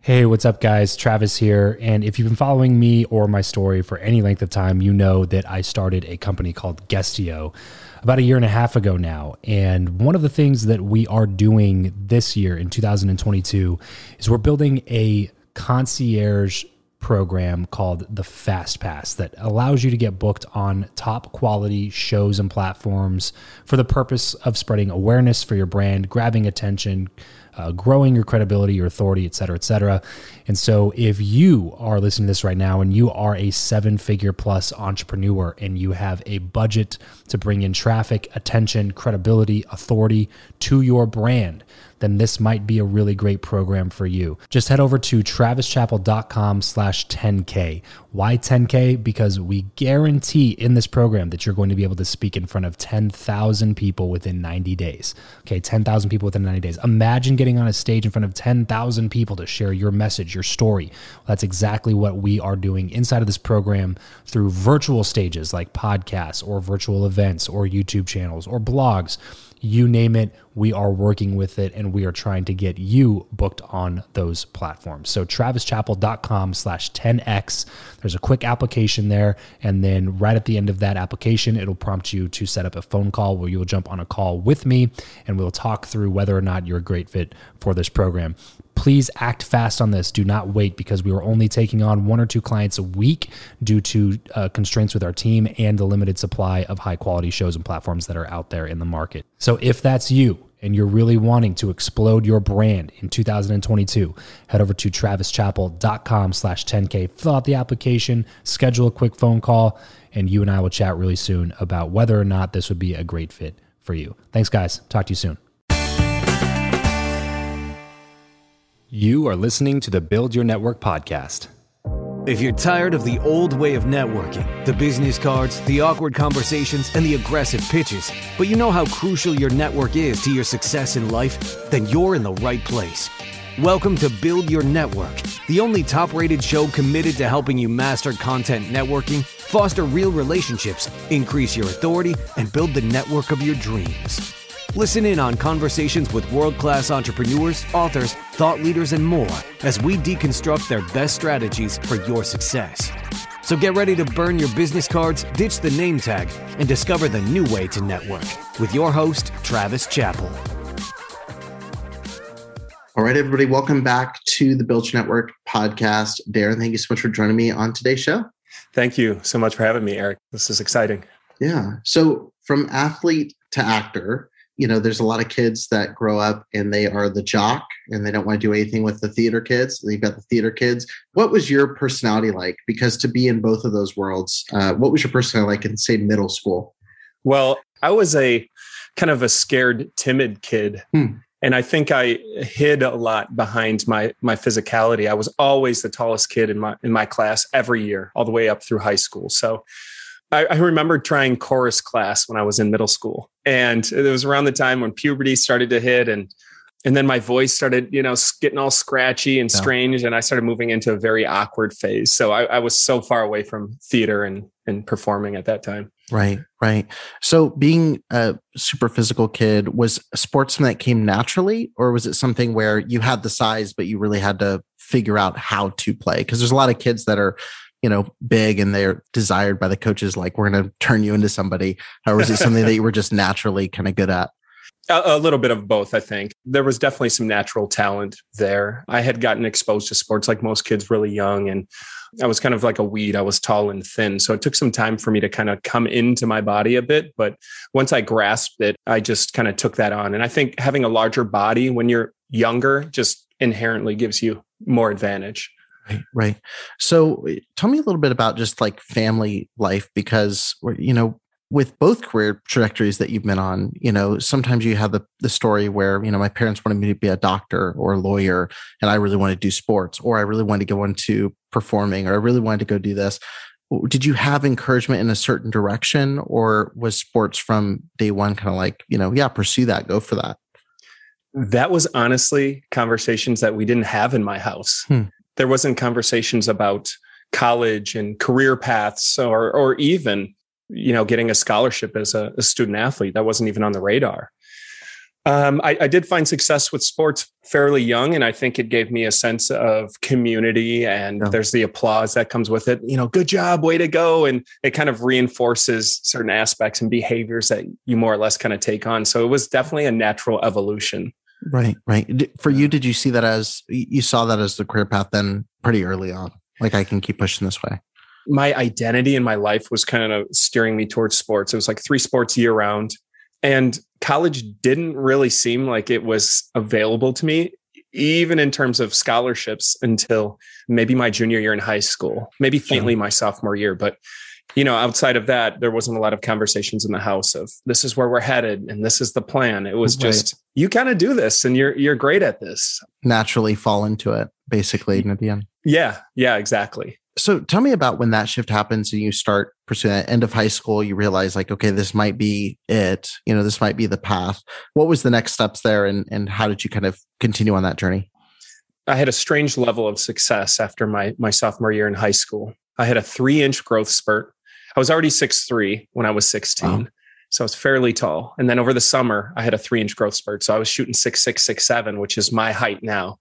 Hey, what's up, guys? Travis here. And if you've been following me or my story for any length of time, you know that I started a company called Guestio about a year and a half ago now. And one of the things that we are doing this year in 2022 is we're building a concierge program called the Fast Pass that allows you to get booked on top quality shows and platforms for the purpose of spreading awareness for your brand, grabbing attention, growing your credibility, your authority, et cetera, et cetera. And so if you are listening to this right now and you are a 7-figure plus entrepreneur and you have a budget to bring in traffic, attention, credibility, authority to your brand, then this might be a really great program for you. Just head over to travischappell.com/10K. Why 10K? Because we guarantee in this program that you're going to be able to speak in front of 10,000 people within 90 days. Okay, 10,000 people within 90 days. Imagine getting on a stage in front of 10,000 people to share your message, your story. Well, that's exactly what we are doing inside of this program through virtual stages like podcasts or virtual events or YouTube channels or blogs. You name it, we are working with it, and we are trying to get you booked on those platforms. So travischappell.com/10X. There's a quick application there, and then right at the end of that application, it'll prompt you to set up a phone call where you'll jump on a call with me, and we'll talk through whether or not you're a great fit for this program. Please act fast on this. Do not wait, because we are only taking on 1 or 2 clients a week due to constraints with our team and the limited supply of high quality shows and platforms that are out there in the market. So if that's you and you're really wanting to explode your brand in 2022, head over to travischappell.com/10K, fill out the application, schedule a quick phone call, and you and I will chat really soon about whether or not this would be a great fit for you. Thanks, guys. Talk to you soon. You are listening to the Build Your Network podcast. If you're tired of the old way of networking, the business cards, the awkward conversations, and the aggressive pitches, but you know how crucial your network is to your success in life, then you're in the right place. Welcome to Build Your Network, the only top-rated show committed to helping you master content networking, foster real relationships, increase your authority, and build the network of your dreams. Listen in on conversations with world-class entrepreneurs, authors, thought leaders, and more as we deconstruct their best strategies for your success. So get ready to burn your business cards, ditch the name tag, and discover the new way to network with your host, Travis Chappell. All right, everybody, welcome back to the Build Your Network podcast. Darren, thank you so much for joining me on today's show. Thank you so much for having me, Eric. This is exciting. Yeah. So from athlete to actor, you know, there's a lot of kids that grow up and they are the jock and they don't want to do anything with the theater kids. You've got the theater kids. What was your personality like? Because to be in both of those worlds, what was your personality like in, say, middle school? Well, I was a kind of a scared, timid kid. And I think I hid a lot behind my physicality. I was always the tallest kid in my class every year, all the way up through high school. So I remember trying chorus class when I was in middle school. And it was around the time when puberty started to hit and then my voice started, getting all scratchy and strange. And I started moving into a very awkward phase. So I was so far away from theater and performing at that time. Right. So being a super physical kid, was sports something that came naturally, or was it something where you had the size, but you really had to figure out how to play? Because there's a lot of kids that are big and they're desired by the coaches, like, we're going to turn you into somebody. Or was it something that you were just naturally kind of good at? A little bit of both, I think. There was definitely some natural talent there. I had gotten exposed to sports like most kids really young, and I was kind of like a weed. I was tall and thin. So it took some time for me to kind of come into my body a bit. But once I grasped it, I just kind of took that on. And I think having a larger body when you're younger just inherently gives you more advantage. Right. So tell me a little bit about just like family life, because, with both career trajectories that you've been on, sometimes you have the story where, my parents wanted me to be a doctor or a lawyer, and I really wanted to do sports, or I really wanted to go into performing, or I really wanted to go do this. Did you have encouragement in a certain direction, or was sports from day one kind of like, pursue that, go for that? That was honestly conversations that we didn't have in my house. There wasn't conversations about college and career paths or even, getting a scholarship as a student athlete. That wasn't even on the radar. I did find success with sports fairly young, and I think it gave me a sense of community, and there's the applause that comes with it. Good job, way to go. And it kind of reinforces certain aspects and behaviors that you more or less kind of take on. So it was definitely a natural evolution. Right. For you, did you see that you saw that as the career path then pretty early on? Like, I can keep pushing this way. My identity in my life was kind of steering me towards sports. It was like 3 sports year round. And college didn't really seem like it was available to me, even in terms of scholarships, until maybe my junior year in high school, maybe faintly my sophomore year. But, outside of that, there wasn't a lot of conversations in the house of this is where we're headed and this is the plan. It was just, you kind of do this and you're great at this. Naturally fall into it, basically, at the end. Yeah, exactly. So tell me about when that shift happens and you start pursuing that. End of high school, you realize like, okay, this might be it. This might be the path. What was the next steps there, and how did you kind of continue on that journey? I had a strange level of success after my sophomore year in high school. I had a 3-inch growth spurt. I was already 6'3" when I was 16. Wow. So I was fairly tall. And then over the summer, I had a 3-inch growth spurt. So I was shooting 6'6", 6'7", which is my height now.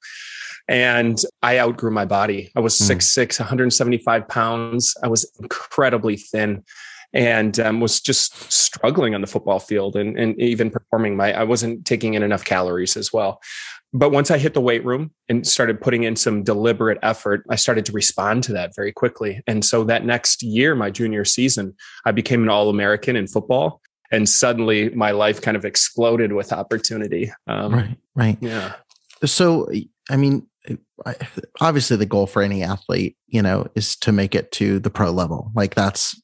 And I outgrew my body. I was 6'6", 175 pounds. I was incredibly thin and was just struggling on the football field and even performing. I wasn't taking in enough calories as well. But once I hit the weight room and started putting in some deliberate effort, I started to respond to that very quickly. And so that next year, my junior season, I became an All-American in football. And suddenly my life kind of exploded with opportunity. Right. Yeah. So, I mean, obviously the goal for any athlete, is to make it to the pro level. Like that's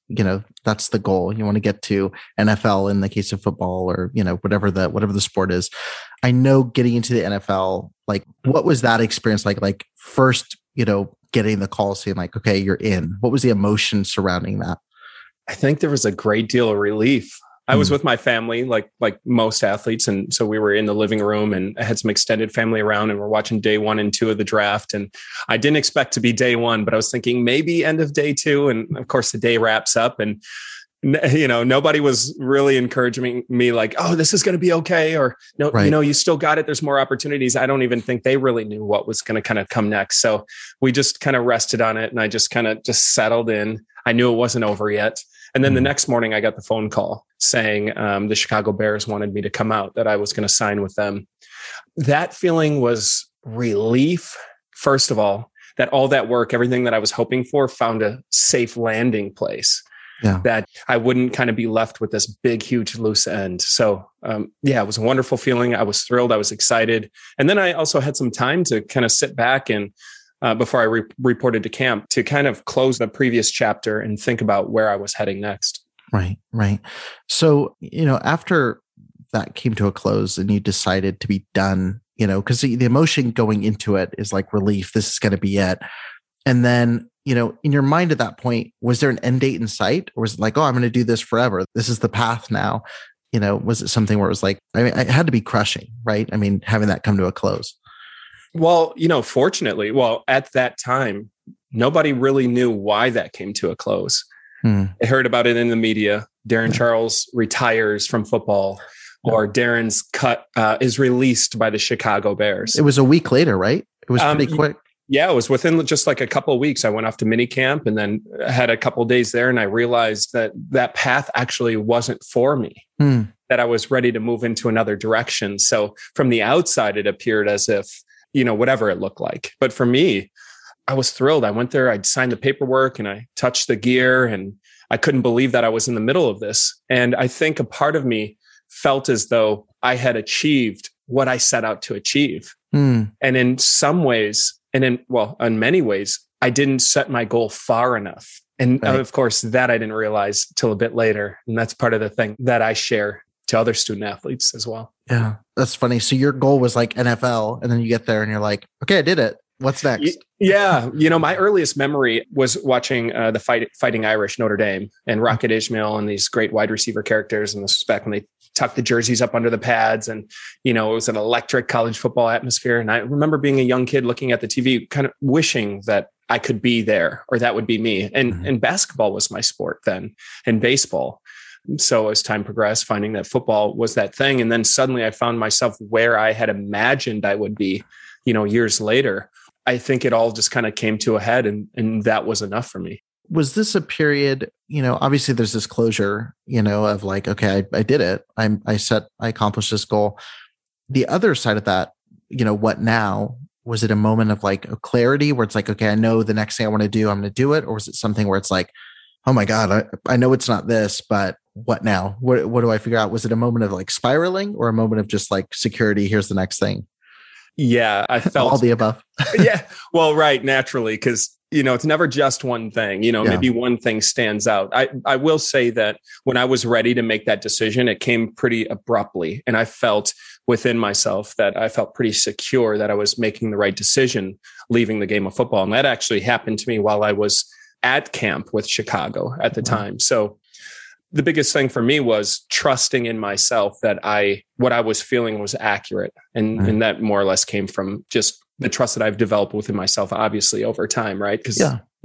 the goal. You want to get to NFL in the case of football, or, whatever the sport is. I know getting into the NFL, like, what was that experience like? Like first, getting the call saying like, okay, you're in. What was the emotion surrounding that? I think there was a great deal of relief. I was with my family, like most athletes. And so we were in the living room, and I had some extended family around, and we're watching day 1 and 2 of the draft. And I didn't expect to be day 1, but I was thinking maybe end of day 2. And of course the day wraps up, and nobody was really encouraging me like, oh, this is going to be okay. Or no, you still got it. There's more opportunities. I don't even think they really knew what was going to kind of come next. So we just kind of rested on it, and I just kind of settled in. I knew it wasn't over yet. And then the next morning I got the phone call saying the Chicago Bears wanted me to come out, that I was going to sign with them. That feeling was relief. First of all, that all that work, everything that I was hoping for, found a safe landing place. Yeah. That I wouldn't kind of be left with this big, huge loose end. So, it was a wonderful feeling. I was thrilled. I was excited. And then I also had some time to kind of sit back and before I reported to camp, to kind of close the previous chapter and think about where I was heading next. Right. So, after that came to a close and you decided to be done, because the emotion going into it is like relief. This is going to be it. And then, in your mind at that point, was there an end date in sight, or was it like, oh, I'm going to do this forever? This is the path now. Was it something where it was like, it had to be crushing, right? I mean, having that come to a close. Well, fortunately, at that time, nobody really knew why that came to a close. I heard about it in the media. Darren Charles retires from football, or Darren's cut is released by the Chicago Bears. It was a week later, right? It was pretty quick. Yeah, it was within just like a couple of weeks. I went off to mini camp and then had a couple of days there, and I realized that path actually wasn't for me. That I was ready to move into another direction. So from the outside, it appeared as if, whatever it looked like. But for me, I was thrilled. I went there, I'd signed the paperwork, and I touched the gear, and I couldn't believe that I was in the middle of this. And I think a part of me felt as though I had achieved what I set out to achieve. And in some ways, and in many ways, I didn't set my goal far enough. And of course, that I didn't realize till a bit later. And that's part of the thing that I share to other student athletes as well. Yeah, that's funny. So your goal was like NFL, and then you get there and you're like, okay, I did it. What's next? Yeah. My earliest memory was watching the Fighting Irish Notre Dame and Rocket Ismail and these great wide receiver characters. And this was back when they tucked the jerseys up under the pads, and, it was an electric college football atmosphere. And I remember being a young kid looking at the TV, kind of wishing that I could be there, or that would be me. And basketball was my sport then, and baseball. so as time progressed, finding that football was that thing. And then suddenly I found myself where I had imagined I would be, years later. I think it all just kind of came to a head, and that was enough for me. Was this a period, obviously there's this closure, of like, okay, I did it. I accomplished this goal. The other side of that, what now? Was it a moment of like a clarity where it's like, okay, I know the next thing I want to do, I'm going to do it? Or was it something where it's like, oh my God, I know it's not this, but what now? What do I figure out? Was it a moment of like spiraling or a moment of just like security? Here's the next thing. Yeah, I felt all the above. Yeah. Well, right. Naturally, because, it's never just one thing, maybe one thing stands out. I will say that when I was ready to make that decision, it came pretty abruptly. And I felt within myself that I felt pretty secure that I was making the right decision, leaving the game of football. And that actually happened to me while I was at camp with Chicago at the time. So the biggest thing for me was trusting in myself that what I was feeling was accurate. And that more or less came from just the trust that I've developed within myself, obviously over time. Right. Because,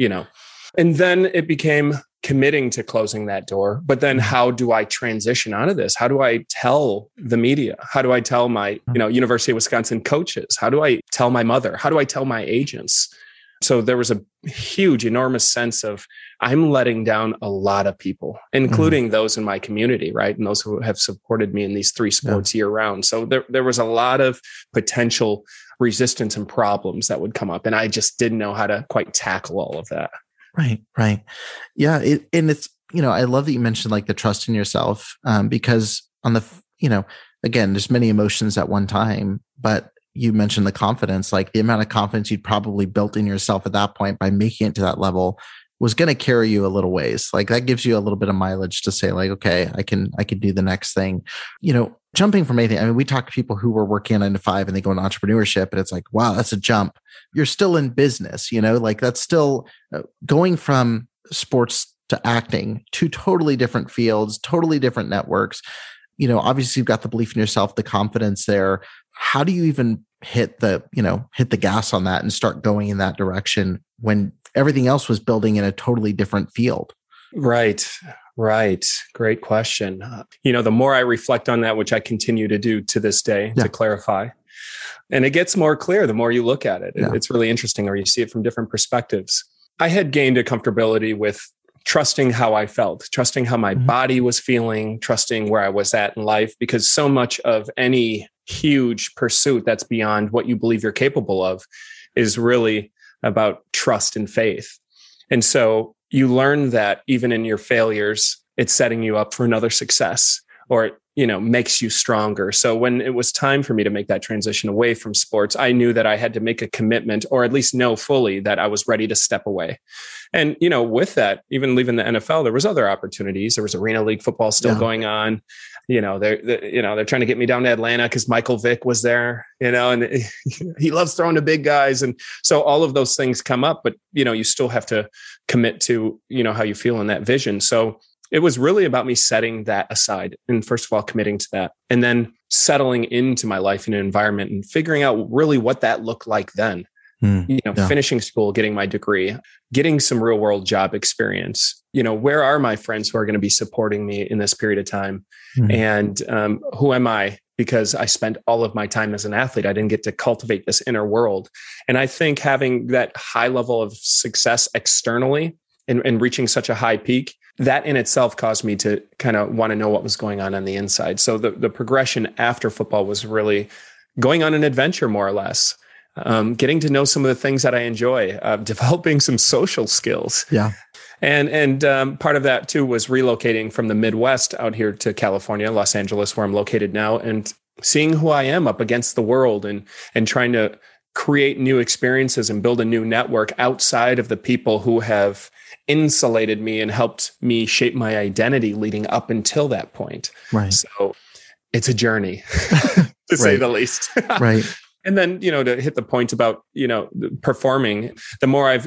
and then it became committing to closing that door. But then how do I transition out of this? How do I tell the media? How do I tell my, University of Wisconsin coaches? How do I tell my mother? How do I tell my agents? So there was a huge, enormous sense of I'm letting down a lot of people, including those in my community, right? And those who have supported me in these three sports year round. So there was a lot of potential resistance and problems that would come up. And I just didn't know how to quite tackle all of that. Right. Yeah. And it's, I love that you mentioned like the trust in yourself, because on the, again, there's many emotions at one time, but you mentioned the confidence, like the amount of confidence you'd probably built in yourself at that point by making it to that level was going to carry you a little ways. Like that gives you a little bit of mileage to say like, okay, I can do the next thing, jumping from anything. I mean, we talk to people who were working 9 to 5 and they go into entrepreneurship and it's like, wow, that's a jump. You're still in business, like that's still going from sports to acting, two totally different fields, totally different networks. Obviously you've got the belief in yourself, the confidence there. How do you even hit the gas on that and start going in that direction when everything else was building in a totally different field? Right. Great question. The more I reflect on that, which I continue to do to this day to clarify, and it gets more clear the more you look at it. It's really interesting, or you see it from different perspectives. I had gained a comfortability with trusting how I felt, trusting how my body was feeling, trusting where I was at in life, because so much of any huge pursuit that's beyond what you believe you're capable of is really about trust and faith. And so you learn that even in your failures, it's setting you up for another success, or it makes you stronger. So when it was time for me to make that transition away from sports, I knew that I had to make a commitment, or at least know fully that I was ready to step away. And, with that, even leaving the NFL, there was other opportunities. There was Arena League football still going on. They're trying to get me down to Atlanta because Michael Vick was there, and he loves throwing to big guys. And so all of those things come up, but, you still have to commit to, how you feel in that vision. So it was really about me setting that aside and first of all, committing to that, and then settling into my life in an environment and figuring out really what that looked like then. Finishing school, getting my degree, getting some real world job experience. Where are my friends who are going to be supporting me in this period of time? And who am I? Because I spent all of my time as an athlete. I didn't get to cultivate this inner world. And I think having that high level of success externally and reaching such a high peak, that in itself caused me to kind of want to know what was going on the inside. So the progression after football was really going on an adventure, more or less. Getting to know some of the things that I enjoy, developing some social skills. Yeah. And part of that too was relocating from the Midwest out here to California, Los Angeles, where I'm located now, and seeing who I am up against the world and trying to create new experiences and build a new network outside of the people who have insulated me and helped me shape my identity leading up until that point. Right. So it's a journey to say the least. Right. And then, to hit the point about, performing, the more I've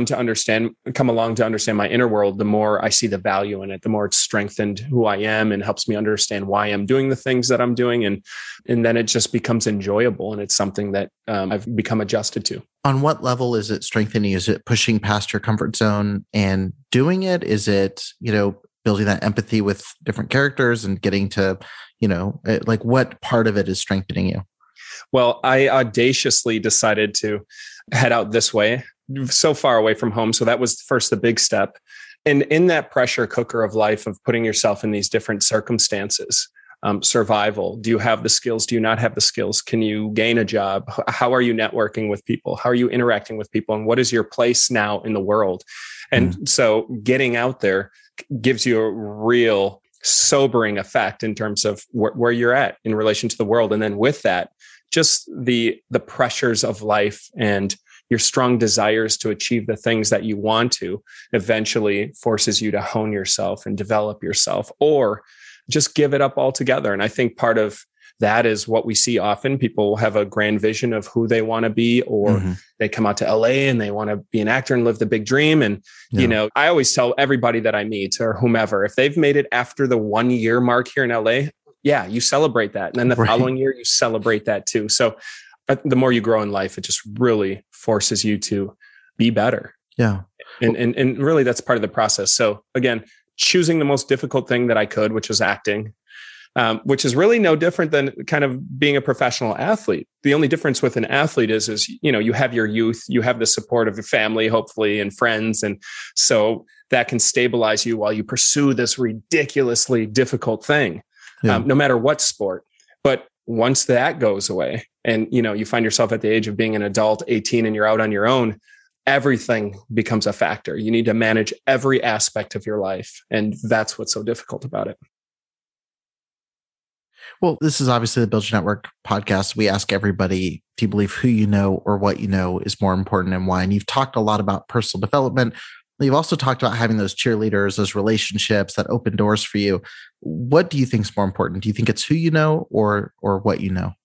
come along to understand my inner world, the more I see the value in it, the more it's strengthened who I am and helps me understand why I'm doing the things that I'm doing. And then it just becomes enjoyable. And it's something that I've become adjusted to. On what level is it strengthening? Is it pushing past your comfort zone and doing it? Is it, building that empathy with different characters and getting to, like what part of it is strengthening you? Well, I audaciously decided to head out this way, so far away from home. So that was first the big step. And in that pressure cooker of life of putting yourself in these different circumstances, survival, do you have the skills? Do you not have the skills? Can you gain a job? How are you networking with people? How are you interacting with people? And what is your place now in the world? And so getting out there gives you a real sobering effect in terms of where you're at in relation to the world. And then with that, just the pressures of life and your strong desires to achieve the things that you want to eventually forces you to hone yourself and develop yourself, or just give it up altogether. And I think part of that is what we see often. People have a grand vision of who they want to be, or they come out to LA and they want to be an actor and live the big dream. And, I always tell everybody that I meet or whomever, if they've made it after the 1 year mark here in LA, yeah, you celebrate that. And then the following year, you celebrate that too. So the more you grow in life, it just really forces you to be better. Yeah. And really that's part of the process. So again, choosing the most difficult thing that I could, which was acting, which is really no different than kind of being a professional athlete. The only difference with an athlete is, you have your youth, you have the support of your family, hopefully, and friends. And so that can stabilize you while you pursue this ridiculously difficult thing, no matter what sport. But once that goes away and, you find yourself at the age of being an adult, 18, and you're out on your own, everything becomes a factor. You need to manage every aspect of your life. And that's what's so difficult about it. Well, this is obviously the Build Your Network podcast. We ask everybody, do you believe who you know or what you know is more important and why? And you've talked a lot about personal development. You've also talked about having those cheerleaders, those relationships that open doors for you. What do you think is more important? Do you think it's who you know or what you know?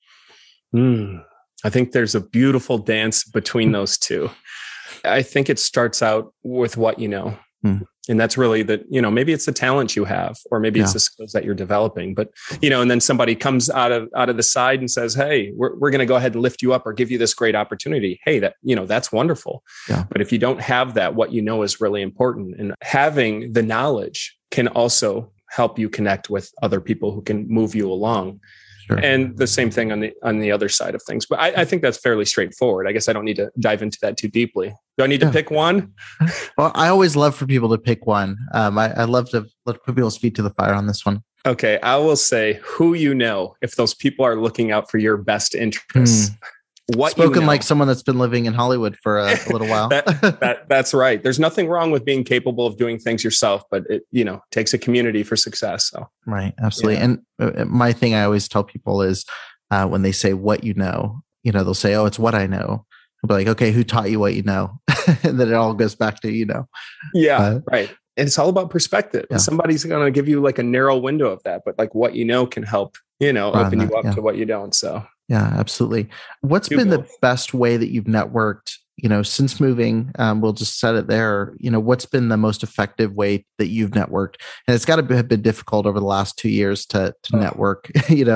I think there's a beautiful dance between those two. I think it starts out with what you know. And that's really maybe it's the talent you have, or maybe it's the skills that you're developing. But, and then somebody comes out of the side and says, hey, we're going to go ahead and lift you up or give you this great opportunity. Hey, that's wonderful. Yeah. But if you don't have that, what you know is really important. And having the knowledge can also help you connect with other people who can move you along. Sure. And the same thing on the other side of things. But I think that's fairly straightforward. I guess I don't need to dive into that too deeply. Do I need to pick one? Well, I always love for people to pick one. I love to let people's feet to the fire on this one. Okay. I will say who you know, if those people are looking out for your best interests. What Spoken like someone that's been living in Hollywood for a little while. That's right. There's nothing wrong with being capable of doing things yourself, but it takes a community for success. So right, absolutely. Yeah. And my thing I always tell people is when they say what you know, they'll say, "Oh, it's what I know." I'll be like, "Okay, who taught you what you know?" And then it all goes back to Yeah, right. And it's all about perspective. Yeah. Somebody's going to give you like a narrow window of that, but like what you know can help open you up to what you don't. So. Yeah, absolutely. What's been the best way that you've networked, since moving? We'll just set it there. What's been the most effective way that you've networked? And it's got to have been difficult over the last 2 years to network,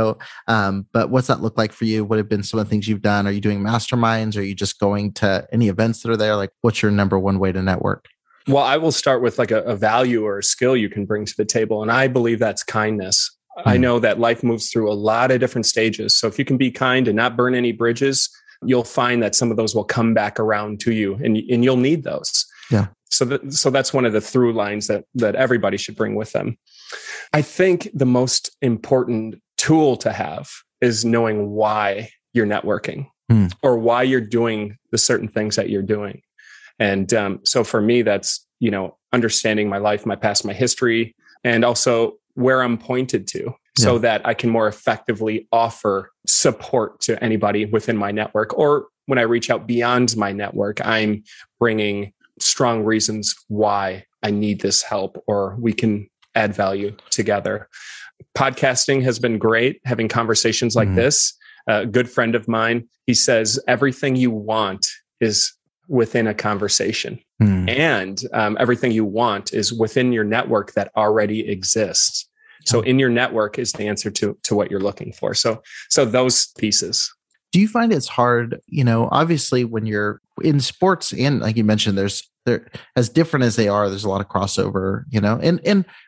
but what's that look like for you? What have been some of the things you've done? Are you doing masterminds? Are you just going to any events that are there? Like, what's your number one way to network? Well, I will start with like a value or a skill you can bring to the table. And I believe that's kindness. I know that life moves through a lot of different stages. So if you can be kind and not burn any bridges, you'll find that some of those will come back around to you and you'll need those. Yeah. So that's one of the through lines that everybody should bring with them. I think the most important tool to have is knowing why you're networking or why you're doing the certain things that you're doing. And so for me, that's, understanding my life, my past, my history, and also where I'm pointed to so that I can more effectively offer support to anybody within my network. Or when I reach out beyond my network, I'm bringing strong reasons why I need this help or we can add value together. Podcasting has been great, having conversations like this. A good friend of mine, he says, everything you want is within a conversation. And everything you want is within your network that already exists. So in your network is the answer to what you're looking for. So those pieces. Do you find it's hard, obviously when you're in sports and like you mentioned, they're as different as they are, there's a lot of crossover, and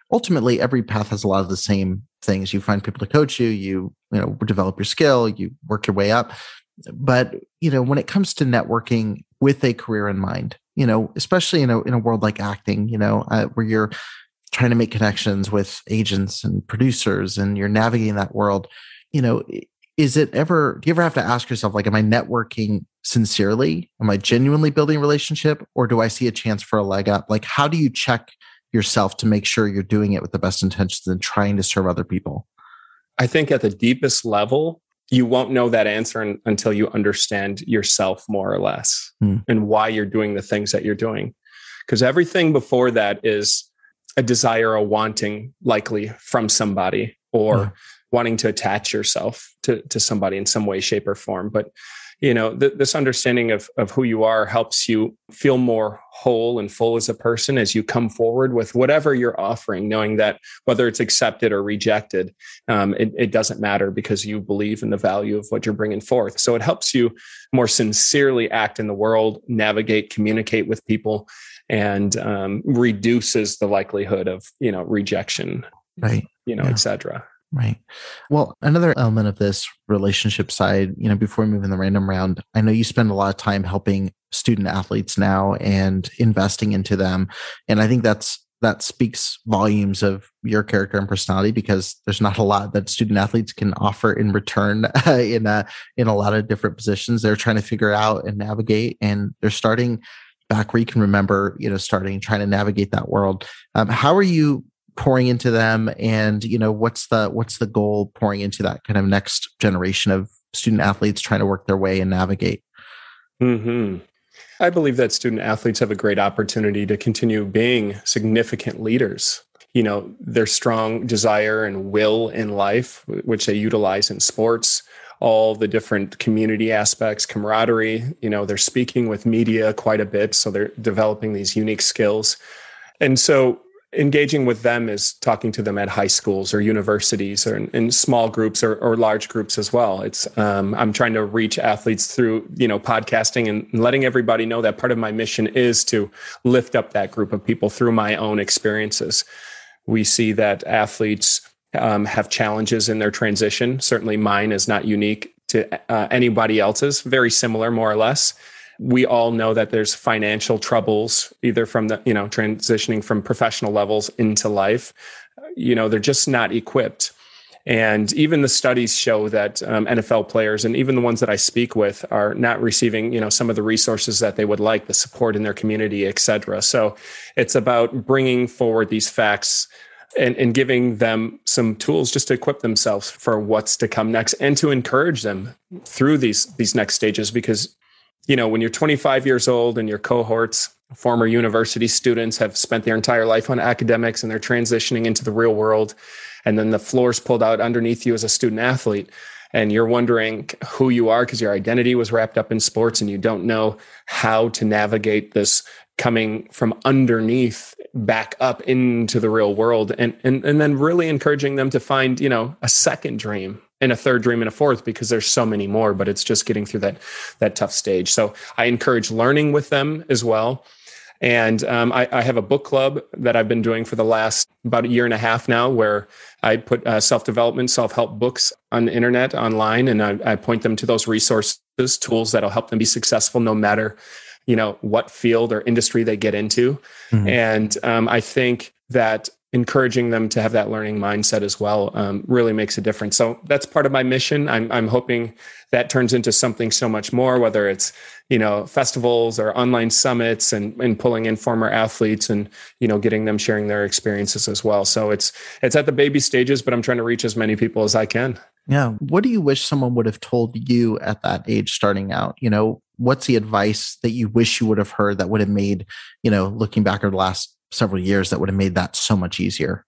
ultimately every path has a lot of the same things. You find people to coach you, you develop your skill, you work your way up. But, when it comes to networking with a career in mind, especially in a world like acting, where you're trying to make connections with agents and producers and you're navigating that world, do you ever have to ask yourself, like, am I networking sincerely? Am I genuinely building a relationship, or do I see a chance for a leg up? Like, how do you check yourself to make sure you're doing it with the best intentions and trying to serve other people? I think at the deepest level, you won't know that answer until you understand yourself more or less and why you're doing the things that you're doing. Because everything before that is a desire, a wanting, likely from somebody, or wanting to attach yourself to somebody in some way, shape, or form. But this understanding of who you are helps you feel more whole and full as a person as you come forward with whatever you're offering, knowing that whether it's accepted or rejected, it doesn't matter, because you believe in the value of what you're bringing forth. So it helps you more sincerely act in the world, navigate, communicate with people, and reduces the likelihood of, rejection, right? Et cetera. Right. Well, another element of this relationship side, before we move in the random round, I know you spend a lot of time helping student athletes now and investing into them. And I think that speaks volumes of your character and personality, because there's not a lot that student athletes can offer in return in a lot of different positions. They're trying to figure out and navigate, and they're starting back where you can remember, trying to navigate that world. How are you pouring into them, and what's the goal pouring into that kind of next generation of student athletes trying to work their way and navigate? I believe that student athletes have a great opportunity to continue being significant leaders. Their strong desire and will in life, which they utilize in sports, all the different community aspects, camaraderie. They're speaking with media quite a bit, so they're developing these unique skills. And so engaging with them is talking to them at high schools or universities, or in small groups or large groups as well. It's I'm trying to reach athletes through podcasting and letting everybody know that part of my mission is to lift up that group of people through my own experiences. We see that athletes have challenges in their transition. Certainly mine is not unique to anybody else's, very similar, more or less. We all know that there's financial troubles, either from the, transitioning from professional levels into life. They're just not equipped. And even the studies show that NFL players, and even the ones that I speak with, are not receiving, some of the resources that they would like, the support in their community, et cetera. So it's about bringing forward these facts and giving them some tools just to equip themselves for what's to come next, and to encourage them through these next stages. Because when you're 25 years old and your cohorts, former university students, have spent their entire life on academics and they're transitioning into the real world, and then the floor's pulled out underneath you as a student athlete, and you're wondering who you are because your identity was wrapped up in sports, and you don't know how to navigate this coming from underneath back up into the real world, and then really encouraging them to find, a second dream and a third dream and a fourth, because there's so many more, but it's just getting through that tough stage. So I encourage learning with them as well. And I have a book club that I've been doing for the last about a year and a half now, where I put self-development, self-help books on the internet, online, and I point them to those resources, tools that'll help them be successful no matter, what field or industry they get into. And I think that encouraging them to have that learning mindset as well really makes a difference. So that's part of my mission. I'm hoping that turns into something so much more, whether it's, festivals or online summits, and pulling in former athletes and, getting them sharing their experiences as well. So it's at the baby stages, but I'm trying to reach as many people as I can. Yeah. What do you wish someone would have told you at that age starting out? What's the advice that you wish you would have heard that would have made, looking back over the last several years, that would have made that so much easier?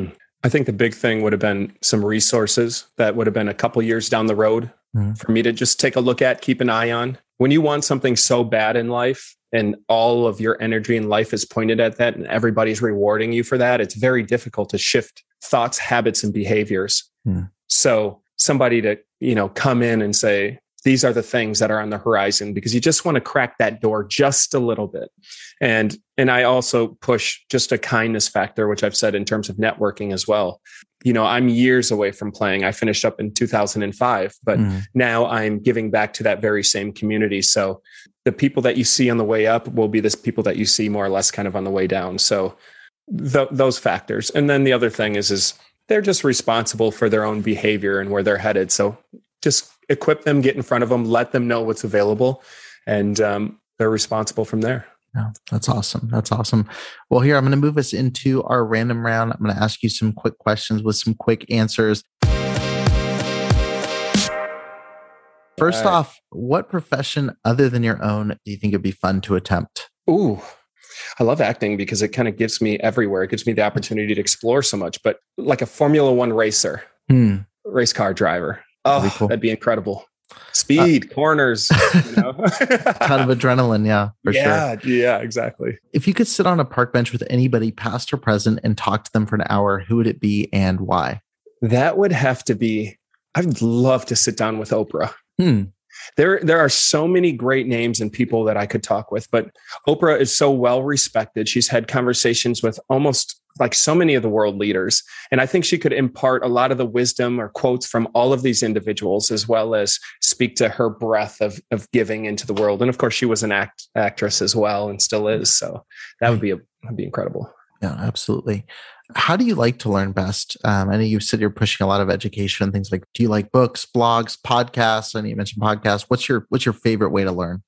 I think the big thing would have been some resources that would have been a couple years down the road for me to just take a look at, keep an eye on. When you want something so bad in life, and all of your energy in life is pointed at that, and everybody's rewarding you for that, it's very difficult to shift thoughts, habits, and behaviors. So somebody to, come in and say, these are the things that are on the horizon, because you just want to crack that door just a little bit. And I also push just a kindness factor, which I've said in terms of networking as well. You know, I'm years away from playing. I finished up in 2005, but now I'm giving back to that very same community. So the people that you see on the way up will be the people that you see more or less kind of on the way down. So those factors. And then the other thing is they're just responsible for their own behavior and where they're headed. So just equip them, get in front of them, let them know what's available, and they're responsible from there. Yeah, that's awesome. That's awesome. Well, here, I'm going to move us into our random round. I'm going to ask you some quick questions with some quick answers. First off, what profession other than your own do you think it'd be fun to attempt? Ooh, I love acting because it kind of gives me everywhere. It gives me the opportunity to explore so much, but like a Formula One racer, race car driver. Oh, cool. That'd be incredible. Speed, corners, you know. Kind of adrenaline. Yeah, for sure. Yeah, exactly. If you could sit on a park bench with anybody, past or present, and talk to them for an hour, who would it be and why? That would have to be, I'd love to sit down with Oprah. There are so many great names and people that I could talk with, but Oprah is so well respected. She's had conversations with almost like so many of the world leaders. And I think she could impart a lot of the wisdom or quotes from all of these individuals, as well as speak to her breadth of giving into the world. And of course, she was an actress as well and still is. So that would be incredible. Yeah, absolutely. How do you like to learn best? I know you said you're pushing a lot of education and things like, do you like books, blogs, podcasts? I know you mentioned podcasts. What's your favorite way to learn?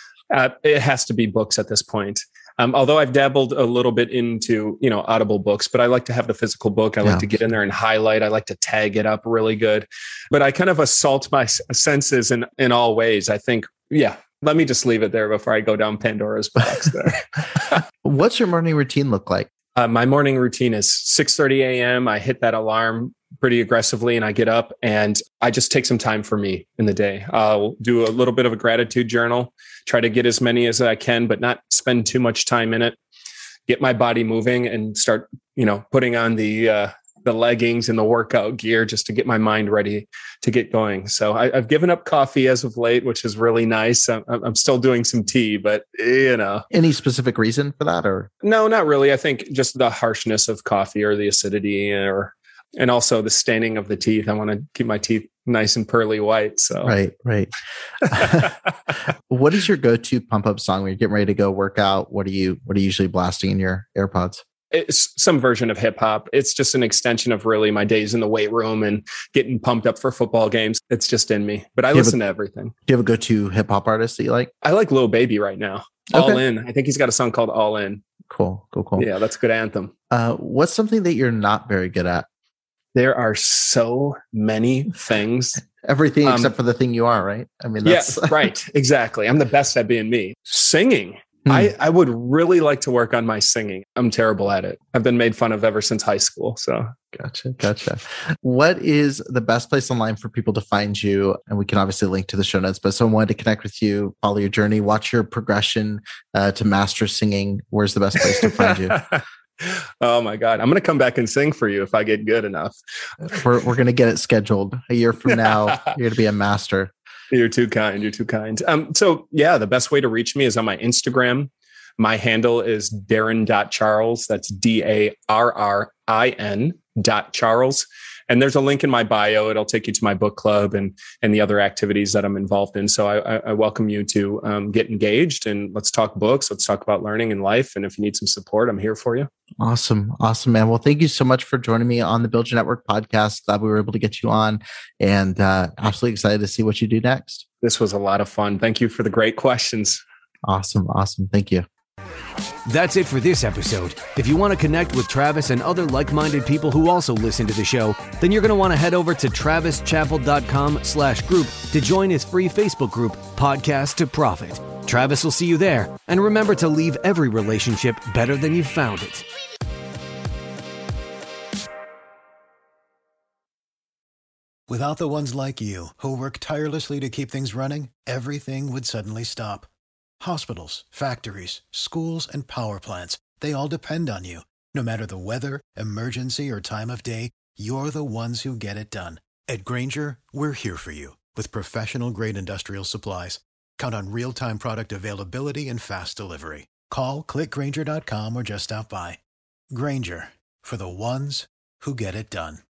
It has to be books at this point. Although I've dabbled a little bit into, Audible books, but I like to have the physical book. I like to get in there and highlight. I like to tag it up really good, but I kind of assault my senses in all ways. I think, let me just leave it there before I go down Pandora's box there. What's your morning routine look like? My morning routine is 6:30 a.m. I hit that alarm pretty aggressively and I get up and I just take some time for me in the day. I'll do a little bit of a gratitude journal, try to get as many as I can, but not spend too much time in it. Get my body moving and start, putting on the leggings and the workout gear just to get my mind ready to get going. So I've given up coffee as of late, which is really nice. I'm still doing some tea, but Any specific reason for that, or? No, not really. I think just the harshness of coffee or the acidity and also the staining of the teeth. I want to keep my teeth nice and pearly white. So right. What is your go-to pump up song when you're getting ready to go work out? What are you usually blasting in your AirPods? It's some version of hip hop. It's just an extension of really my days in the weight room and getting pumped up for football games. It's just in me, but I listen to everything. Do you have a go-to hip hop artist that you like? I like Lil Baby right now. Okay. All In. I think he's got a song called All In. Cool. Yeah, that's a good anthem. What's something that you're not very good at? There are so many things. Everything except for the thing you are, right? I mean, that's right. Exactly. I'm the best at being me. Singing. I would really like to work on my singing. I'm terrible at it. I've been made fun of ever since high school. So Gotcha. What is the best place online for people to find you? And we can obviously link to the show notes, but someone wanted to connect with you, follow your journey, watch your progression to master singing. Where's the best place to find you? Oh my God. I'm going to come back and sing for you if I get good enough. We're going to get it scheduled a year from now. You're going to be a master. You're too kind. So the best way to reach me is on my Instagram. My handle is Darren.Charles. That's DARRIN.Charles. And there's a link in my bio. It'll take you to my book club and the other activities that I'm involved in. So I welcome you to get engaged and let's talk books. Let's talk about learning and life. And if you need some support, I'm here for you. Awesome, man. Well, thank you so much for joining me on the Build Your Network podcast. Glad we were able to get you on and absolutely excited to see what you do next. This was a lot of fun. Thank you for the great questions. Awesome. Thank you. That's it for this episode. If you want to connect with Travis and other like-minded people who also listen to the show, then you're going to want to head over to travischappell.com/group to join his free Facebook group, Podcast to Profit. Travis will see you there. And remember to leave every relationship better than you found it. Without the ones like you, who work tirelessly to keep things running, everything would suddenly stop. Hospitals, factories, schools, and power plants, they all depend on you. No matter the weather, emergency, or time of day, you're the ones who get it done. At Grainger, we're here for you with professional-grade industrial supplies, count on real-time product availability and fast delivery. Call, click Grainger.com, or just stop by. Grainger, for the ones who get it done.